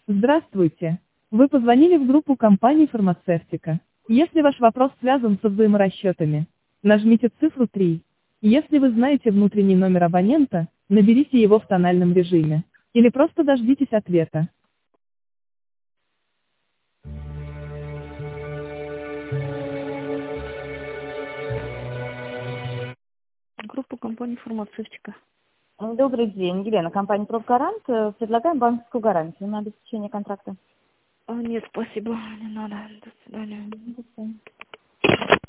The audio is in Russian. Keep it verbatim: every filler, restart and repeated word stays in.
Здравствуйте. Вы позвонили в группу компании «Фармацевтика». Если ваш вопрос связан со взаиморасчетами, нажмите цифру три. Если вы знаете внутренний номер абонента, наберите его в тональном режиме. Или просто дождитесь ответа. Группа компании «Фармацевтика». Добрый день, Елена, компания «Профгарант». Э, Предлагаем банковскую гарантию на обеспечение контракта. А, нет, спасибо, не надо. До свидания. До свидания.